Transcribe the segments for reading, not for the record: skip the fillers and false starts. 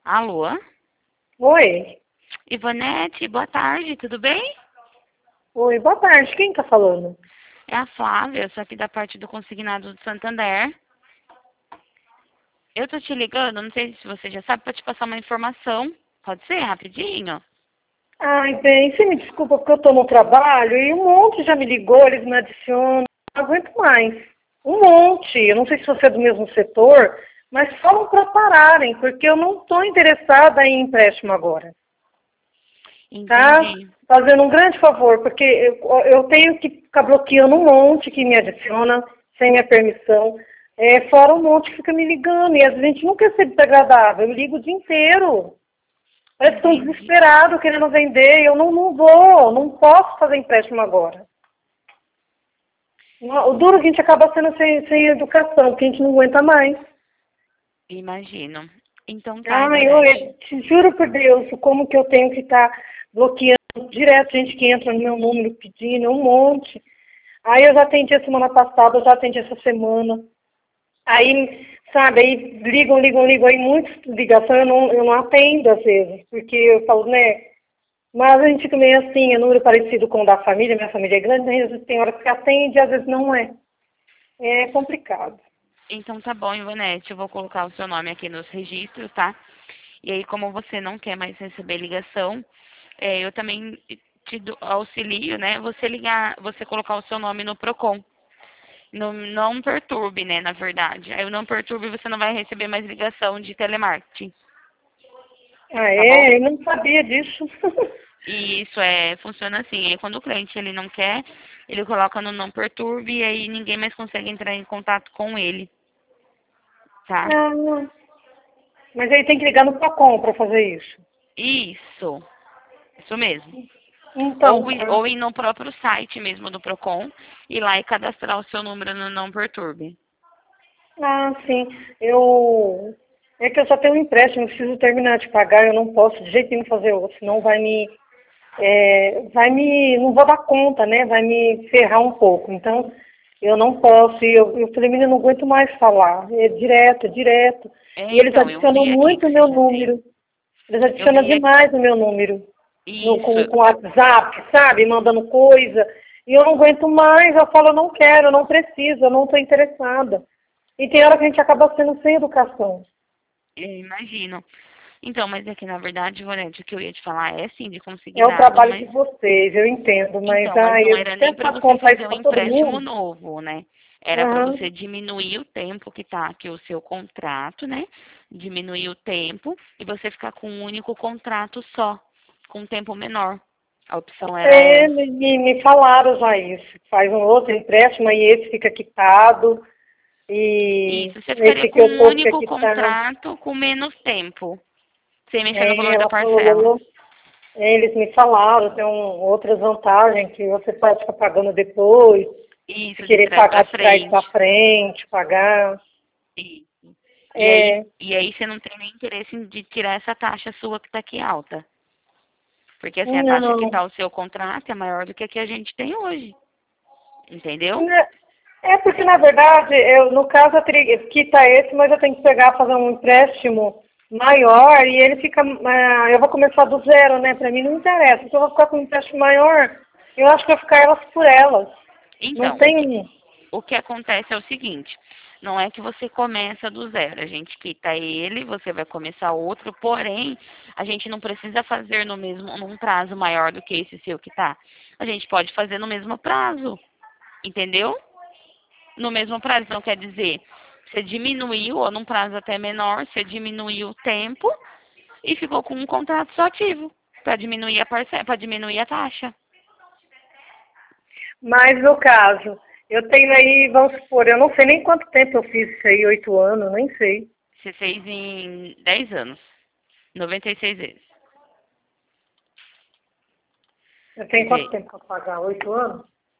Alô? Oi. Ivonete, boa tarde, tudo bem? Oi, boa tarde. Quem tá falando? É a Flávia, eu sou aqui da parte do Consignado do Santander. Eu tô te ligando, não sei se você já sabe, pra te passar uma informação. Pode ser, rapidinho? Ai, bem, você me desculpa porque eu tô no trabalho e um monte já me ligou, eles me adicionam. Não aguento mais. Um monte. Eu não sei se você é do mesmo setor, mas falam para pararem, porque eu não estou interessada em empréstimo agora. Tá? Entendi. Fazendo um grande favor, porque eu tenho que ficar bloqueando um monte que me adiciona sem minha permissão. Fora um monte que fica me ligando. E às vezes a gente nunca quer ser desagradável. Eu ligo o dia inteiro. Parece que estão Entendi. desesperados querendo vender. Eu não vou, não posso fazer empréstimo agora. O duro é que a gente acaba sendo sem educação, porque a gente não aguenta mais. Imagino. Então tá, Ai, Ivonete. eu te juro por Deus, como que eu tenho que estar bloqueando direto gente que entra no meu número pedindo, um monte. Aí eu já atendi a semana passada, eu já atendi essa semana. Aí, sabe, aí ligam, aí muitas ligações eu não atendo às vezes, porque eu falo, né, mas a gente fica meio assim, é número parecido com o da família, minha família é grande, às vezes tem hora que atende, às vezes não é. É complicado. Então tá bom, Ivonete, eu vou colocar o seu nome aqui nos registros, tá? E aí, como você não quer mais receber ligação, eu também auxilio, né? Você ligar, você colocar o seu nome no Procon. Não perturbe, né, na verdade. Aí o não perturbe você não vai receber mais ligação de telemarketing, Ah, tá bom? é? Eu não sabia disso. E isso funciona assim. Aí quando o cliente ele não quer, ele coloca no não perturbe e aí ninguém mais consegue entrar em contato com ele, tá? Ah, mas aí tem que ligar no Procon para fazer isso. Isso, isso mesmo. Então, Ou ir no próprio site mesmo do Procon, ir lá e cadastrar o seu número no não perturbe. sim. É que eu só tenho um empréstimo, eu preciso terminar de pagar, eu não posso de jeito nenhum fazer outro, senão não vou dar conta, né? Vai me ferrar um pouco. Então, eu não posso. E eu falei, menina, eu não aguento mais falar. É direto, é direto. E eles Então, eu adicionam vi aqui muito que o você meu já tem. número. Eles Eu adicionam vi aqui. demais o meu número. Isso. Com WhatsApp, sabe? Mandando coisa. E eu não aguento mais. Eu falo, eu não quero, eu não preciso, eu não estou interessada. E tem hora que a gente acaba sendo sem educação. Eu imagino. Então, mas é que na verdade, Vanessa, o que eu ia te falar é sim de É o consignado, trabalho de mas vocês, eu entendo. Mas, então, mas não eu era nem para tento você contar fazer isso um para todo empréstimo mundo. novo, né? Era para Aham. você diminuir o tempo que tá aqui o seu contrato, né? Diminuir o tempo e você ficar com um único contrato só, com um tempo menor. A opção era essa. Me falaram já isso. Faz um outro empréstimo e esse fica quitado. E Isso, você ficaria esse com que eu um tô fica único quitado. contrato com menos tempo, sem mexer no valor da Ela parcela. falou, eles me falaram, tem outras vantagens que você pode ficar pagando depois, se Isso, de querer trás pagar para de trás para frente. frente, pagar. Isso. É, E aí você não tem nem interesse de tirar essa taxa sua que está aqui alta. Porque assim, a taxa que não. está o seu contrato é maior do que a que a gente tem hoje. Entendeu? Né, é porque, na verdade, no caso, eu teria que quitar esse, mas eu tenho que pegar, fazer um empréstimo maior e ele fica. Eu vou começar do zero, né? Para mim não interessa. Se eu vou ficar com um empréstimo maior, eu acho que eu vou ficar elas por elas. Não Então, tem. o que acontece é o seguinte, não é que você começa do zero, a gente quita ele, você vai começar outro, porém, a gente não precisa fazer no mesmo, num prazo maior do que esse seu que tá. A gente pode fazer no mesmo prazo, entendeu? No mesmo prazo, então quer dizer, você diminuiu, ou num prazo até menor, você diminuiu o tempo e ficou com um contrato só ativo, para diminuir a parcela, para diminuir a taxa. Mas no caso, eu tenho aí, vamos supor, eu não sei nem quanto tempo eu fiz isso aí, 8 anos, nem sei. Você fez em 10 anos, 96 vezes. Eu Quer tenho quanto ver? tempo para pagar? 8 anos?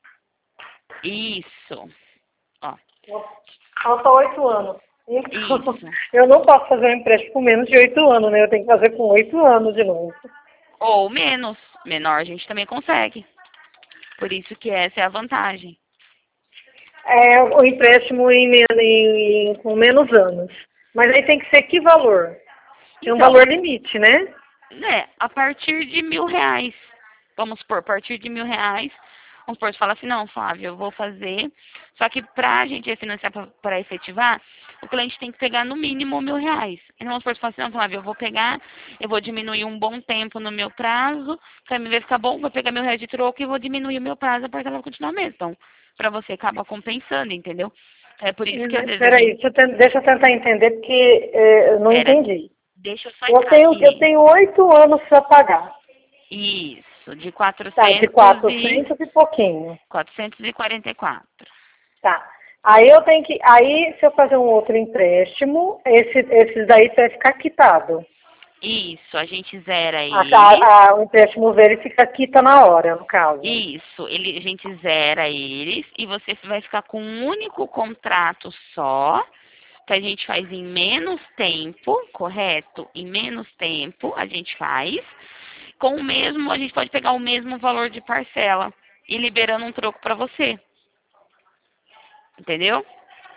Isso. Ó, Falta 8 anos. Então, isso. eu não posso fazer um empréstimo com menos de 8 anos, né? Eu tenho que fazer com 8 anos de novo. Ou menos. Menor a gente também consegue. Por isso que essa é a vantagem. É o empréstimo com menos anos. Mas aí tem que ser que valor? Tem um Então, valor limite, né? né, a partir de R$ 1.000. Vamos supor, a partir de R$ 1.000. Vamos supor, você fala assim, não, Flávio, eu vou fazer. Só que para a gente refinanciar para efetivar, o cliente tem que pegar no mínimo R$ 1.000. Então, vamos supor, você fala assim, não, Flávio, eu vou pegar, eu vou diminuir um bom tempo no meu prazo, para mim vai ficar bom, vou pegar R$ 1.000 de troco e vou diminuir o meu prazo, a parcela vai continuar mesmo. Então, para você acaba compensando, entendeu? É por isso que às vezes a Espera aí, gente. deixa eu tentar entender, porque eu não Pera, entendi. deixa eu só Eu entrar tenho, eu aqui. tenho 8 anos para pagar. Isso, de Tá, de 400 e pouquinho. 444. Tá. Aí eu tenho que. Aí, se eu fazer um outro empréstimo, esses daí vai ficar quitado. Isso, a gente zera eles. O empréstimo dele fica quita na hora, no caso. Isso, a gente zera eles e você vai ficar com um único contrato só, que a gente faz em menos tempo, correto? Em menos tempo a gente faz. Com o mesmo, a gente pode pegar o mesmo valor de parcela e liberando um troco para você. Entendeu?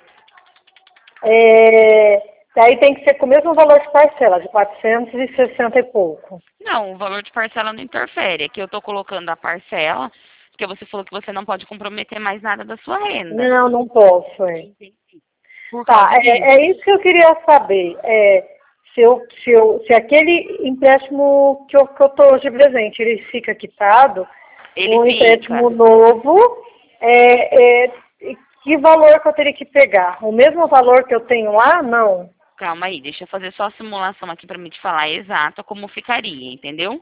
Daí tem que ser com o mesmo valor de parcela, de 460 e pouco. Não, o valor de parcela não interfere. Aqui eu estou colocando a parcela, porque você falou que você não pode comprometer mais nada da sua renda. Não, não posso. Por Tá, causa disso. é isso que eu queria saber. Se aquele empréstimo que eu estou hoje presente, ele fica quitado, Ele um fica. empréstimo novo, que valor que eu teria que pegar? O mesmo valor que eu tenho lá? Não. Calma aí, deixa eu fazer só a simulação aqui para me te falar exato como ficaria, entendeu?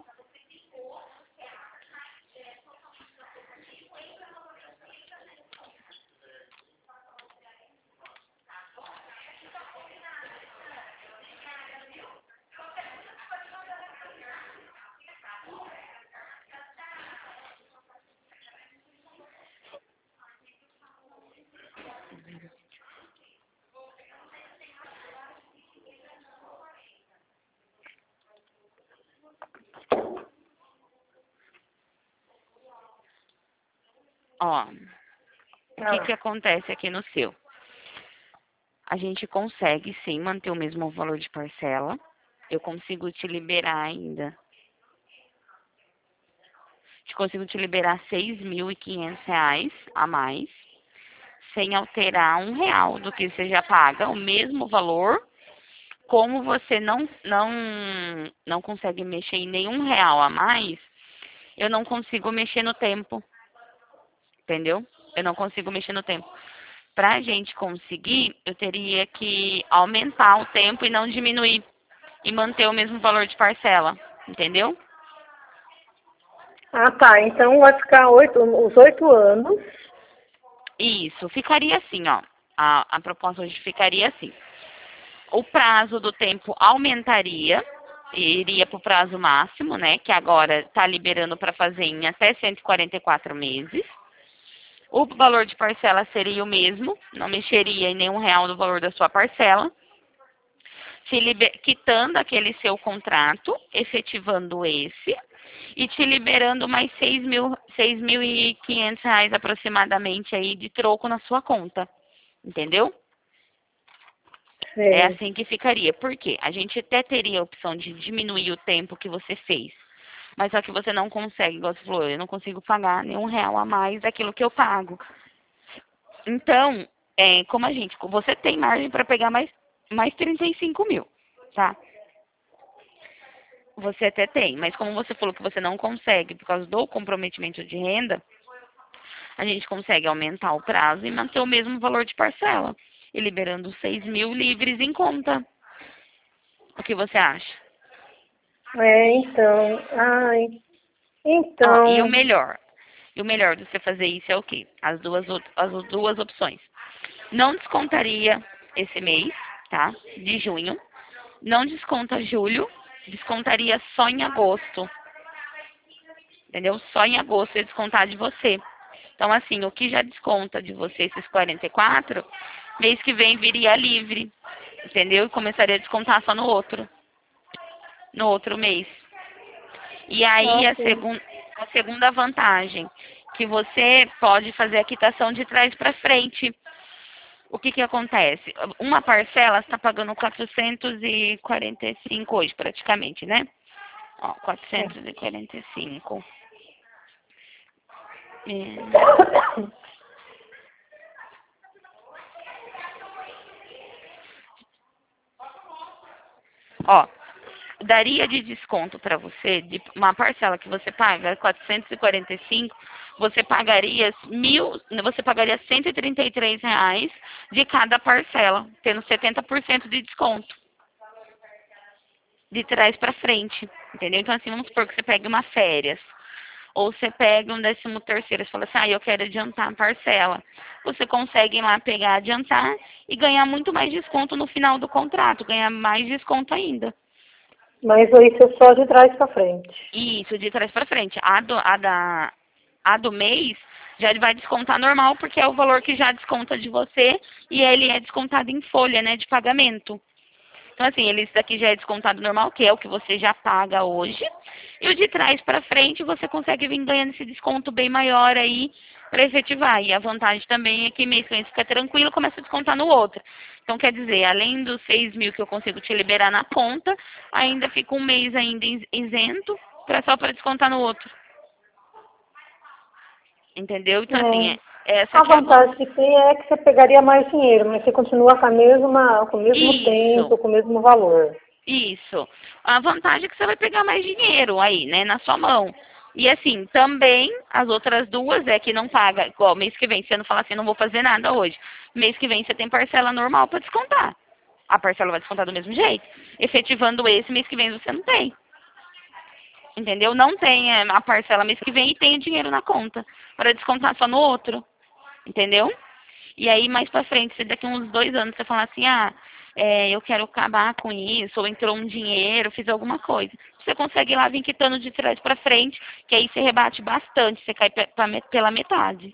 Ó, o que Ah, que acontece aqui no seu? A gente consegue sim manter o mesmo valor de parcela. Eu consigo te liberar ainda. Consigo te liberar R$ 6.500 a mais, sem alterar R$ 1 do que você já paga, o mesmo valor. Como você não consegue mexer em nenhum real a mais, eu não consigo mexer no tempo, entendeu? Eu não consigo mexer no tempo. Para a gente conseguir, eu teria que aumentar o tempo e não diminuir e manter o mesmo valor de parcela, entendeu? tá. Então vai ficar os 8 anos. Isso, ficaria assim, ó. A proposta hoje ficaria assim. O prazo do tempo aumentaria, iria para o prazo máximo, né? Que agora está liberando para fazer em até 144 meses. O valor de parcela seria o mesmo, não mexeria em nenhum real do valor da sua parcela. Quitando aquele seu contrato, efetivando esse, e te liberando mais R$ 6.500 aproximadamente aí de troco na sua conta. Entendeu? É É. assim que ficaria. Por quê? A gente até teria a opção de diminuir o tempo que você fez. Mas só que você não consegue, igual você falou, eu não consigo pagar nenhum real a mais daquilo que eu pago. Então, como você tem margem para pegar mais 35 mil, tá? Você até tem, mas como você falou que você não consegue por causa do comprometimento de renda, a gente consegue aumentar o prazo e manter o mesmo valor de parcela. E liberando 6.000 livres em conta. O que você acha? Então. Ai, Ó, e o então. melhor? E o melhor de você fazer isso é o quê? As duas opções. Não descontaria esse mês, tá? De junho. Não desconta julho. Descontaria só em agosto. Entendeu? Só em agosto ia descontar de você. Então, assim, o que já desconta de você esses 44, mês que vem viria livre. Entendeu? E começaria a descontar só no outro mês. E aí Ok. a segunda vantagem, que você pode fazer a quitação de trás para frente. o que que acontece? Uma parcela você está pagando 445 hoje, praticamente, né? Ó, É. 445. É, ó, daria de desconto para você, de uma parcela que você paga 445, você pagaria você pagaria R$ 133 de cada parcela, tendo 70% de desconto, de trás para frente, entendeu? Então assim, vamos supor que você pegue uma férias, ou você pega um 13º, você fala assim, eu quero adiantar a parcela. Você consegue ir lá pegar, adiantar e ganhar muito mais desconto no final do contrato, ganhar mais desconto ainda. Mas isso é só de trás para frente. Isso, de trás para frente. A do mês já vai descontar normal, porque é o valor que já desconta de você e ele é descontado em folha, né, de pagamento. Então, assim, esse daqui já é descontado normal, que é o que você já paga hoje. E o de trás para frente, você consegue vir ganhando esse desconto bem maior aí para efetivar. E a vantagem também é que mês que vem você fica tranquilo, começa a descontar no outro. Então, quer dizer, além dos 6.000 que eu consigo te liberar na conta, ainda fica um mês ainda isento, só para descontar no outro. Entendeu? Então, assim, É. essa A aqui é a vantagem vantagem. que tem é que você pegaria mais dinheiro, mas você continua com o mesmo Isso. tempo, com o mesmo valor. Isso. A vantagem é que você vai pegar mais dinheiro aí, né, na sua mão. E assim, também as outras duas é que não paga, igual mês que vem, você não fala assim, não vou fazer nada hoje. Mês que vem você tem parcela normal para descontar. A parcela vai descontar do mesmo jeito. Efetivando esse, mês que vem você não tem. Entendeu? Não tem a parcela mês que vem e tem o dinheiro na conta para descontar só no outro. Entendeu? E aí, mais pra frente, se daqui uns 2 anos você falar assim, eu quero acabar com isso, ou entrou um dinheiro, fiz alguma coisa. Você consegue ir lá vir quitando de trás pra frente, que aí você rebate bastante, você cai pela metade.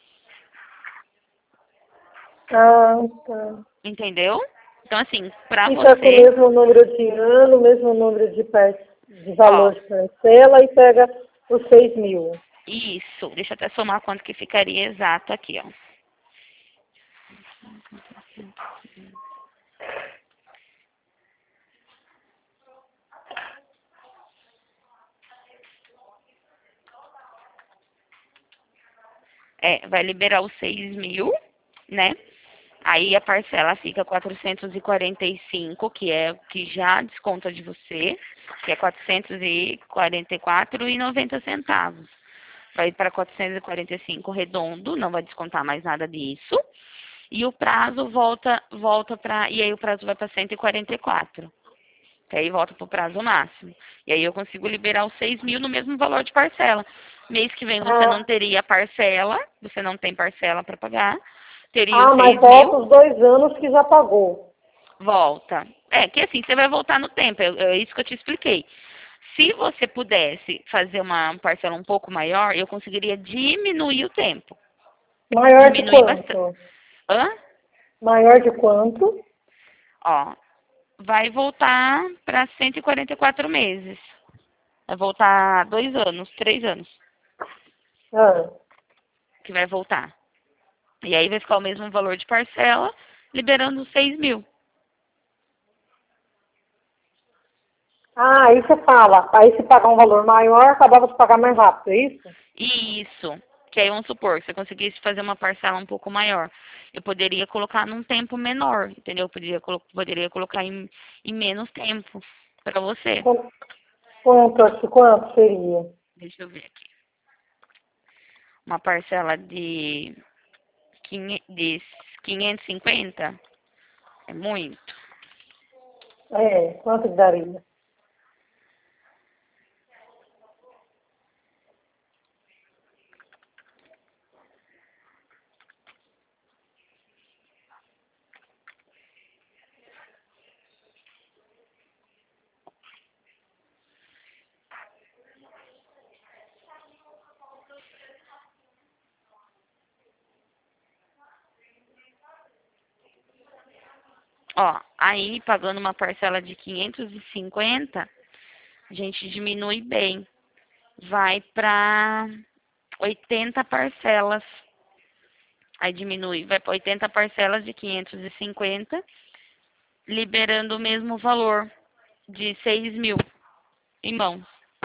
Ah, tá. Entendeu? Então, assim, pra Fica com o você, mesmo número de ano, o mesmo número de ó, valor de parcela e pega os 6.000. isso, deixa eu até somar quanto que ficaria exato aqui, ó. Vai liberar os 6.000, né? Aí a parcela fica 445, que é o que já desconta de você, que é 444,90 centavos. Vai para 445 redondo, não vai descontar mais nada disso. E o prazo volta para, e aí o prazo vai para 144. Que aí volta para o prazo máximo. E aí eu consigo liberar os 6.000 no mesmo valor de parcela. Mês que vem você não Ah, teria parcela, você não tem parcela para pagar, teria os mas 6.000. volta os 2 anos que já pagou. Volta. Que assim, você vai voltar no tempo, é isso que eu te expliquei. Se você pudesse fazer uma parcela um pouco maior, eu conseguiria diminuir o tempo. Maior de Diminuir bastante. quanto? Hã? Maior de quanto? Ó, vai voltar para 144 meses. Vai voltar 2 anos, 3 anos Ah. que vai voltar. E aí vai ficar o mesmo valor de parcela, liberando 6.000. Aí você fala, aí se pagar um valor maior, acabava de pagar mais rápido, é isso? Isso. Que aí vamos supor, se você conseguisse fazer uma parcela um pouco maior, eu poderia colocar num tempo menor, entendeu? Eu poderia colocar em menos tempo para você. Quanto seria? Deixa eu ver aqui. Uma parcela de 550 é muito. Quanto que daria? Ó, aí pagando uma parcela de 550, a gente diminui bem. Vai para 80 parcelas. Aí diminui, vai para 80 parcelas de 550, liberando o mesmo valor de 6.000 em mãos.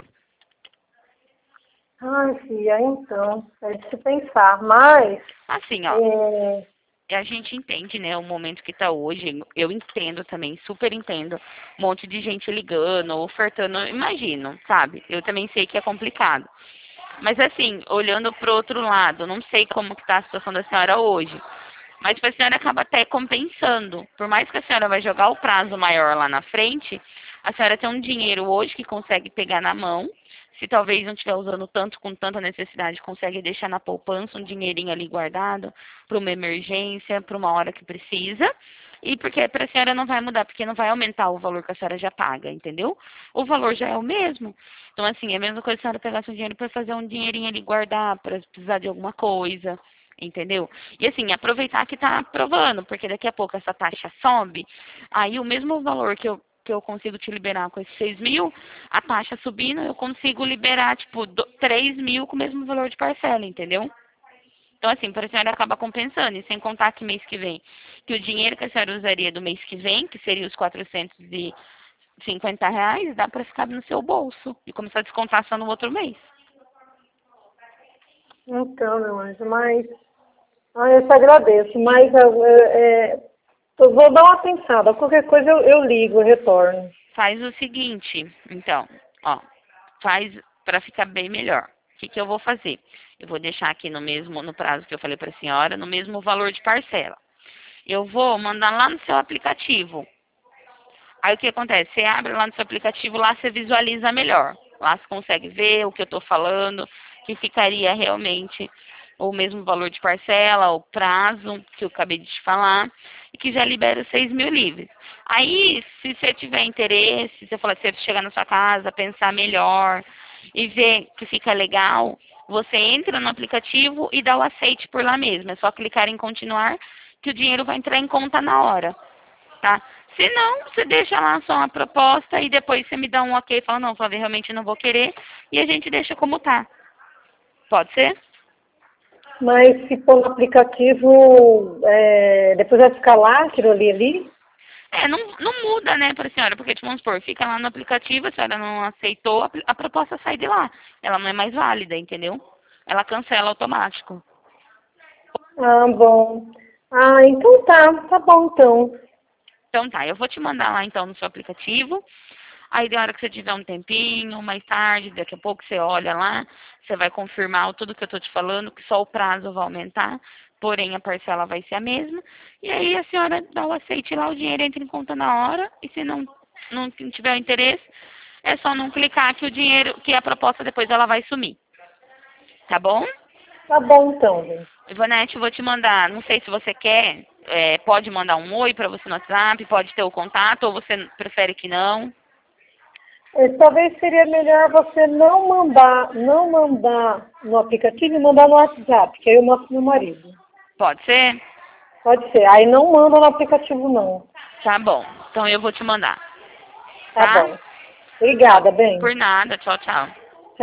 Ai, filha, então, é de se pensar. Mas, Assim, ó, a gente entende, né, o momento que tá hoje. Eu entendo também, super entendo. Um monte de gente ligando, ofertando, imagino, sabe? Eu também sei que é complicado. Mas assim, olhando pro outro lado, não sei como que tá a situação da senhora hoje. Mas tipo, a senhora acaba até compensando. Por mais que a senhora vai jogar o prazo maior lá na frente, a senhora tem um dinheiro hoje que consegue pegar na mão. Se talvez não estiver usando tanto, com tanta necessidade, consegue deixar na poupança um dinheirinho ali guardado para uma emergência, para uma hora que precisa. E porque para a senhora não vai mudar, porque não vai aumentar o valor que a senhora já paga, entendeu? O valor já é o mesmo. Então, assim, é a mesma coisa se a senhora pegar seu dinheiro para fazer um dinheirinho ali guardar, para precisar de alguma coisa. Entendeu? E assim, aproveitar que tá aprovando, porque daqui a pouco essa taxa sobe, aí o mesmo valor que eu consigo te liberar com esses 6.000, a taxa subindo, eu consigo liberar, tipo, 3.000 com o mesmo valor de parcela, entendeu? Então, assim, para a senhora acaba compensando, e sem contar que mês que vem, que o dinheiro que a senhora usaria do mês que vem, que seria os R$ 450, dá para ficar no seu bolso e começar a descontar só no outro mês. então, meu anjo, mas eu te agradeço, mas eu vou dar uma pensada. Qualquer coisa eu ligo, eu retorno. Faz o seguinte, então, ó, faz para ficar bem melhor. O que eu vou fazer? Eu vou deixar aqui no prazo que eu falei para a senhora, no mesmo valor de parcela. Eu vou mandar lá no seu aplicativo. Aí o que acontece? Você abre lá no seu aplicativo, lá você visualiza melhor. Lá você consegue ver o que eu estou falando, que ficaria realmente o mesmo valor de parcela, o prazo que eu acabei de te falar, e que já libera os 6.000 livres. Aí, se você tiver interesse, se você chegar na sua casa, pensar melhor e ver que fica legal, você entra no aplicativo e dá o aceite por lá mesmo. É só clicar em continuar que o dinheiro vai entrar em conta na hora, tá? Se não, você deixa lá só uma proposta e depois você me dá um ok e fala, não, Flávia, realmente não vou querer, e a gente deixa como tá. Pode ser? Mas se for no aplicativo, depois vai ficar lá, aquilo ali? Não muda, né, para a senhora, porque, tipo, vamos supor, fica lá no aplicativo, a senhora não aceitou, a proposta sai de lá. Ela não é mais válida, entendeu? Ela cancela automático. Ah, bom. Ah, então tá bom então. Então tá, eu vou te mandar lá então no seu aplicativo. Aí da hora que você tiver um tempinho, mais tarde, daqui a pouco você olha lá, você vai confirmar tudo que eu tô te falando, que só o prazo vai aumentar, porém a parcela vai ser a mesma. E aí a senhora dá o aceite lá, o dinheiro entra em conta na hora, e se não tiver interesse, é só não clicar que o dinheiro, que a proposta depois ela vai sumir. Tá bom? Tá bom então, gente. Ivonete, eu vou te mandar, não sei se você quer, pode mandar um oi para você no WhatsApp, pode ter o contato, ou você prefere que não. Talvez seria melhor você não mandar no aplicativo e mandar no WhatsApp, que aí eu mostro pro meu marido. Pode ser? Pode ser. Aí não manda no aplicativo, não. Tá bom. Então eu vou te mandar. Tá Tá? bom. Tchau. Obrigada, bem. Por nada. Tchau, tchau.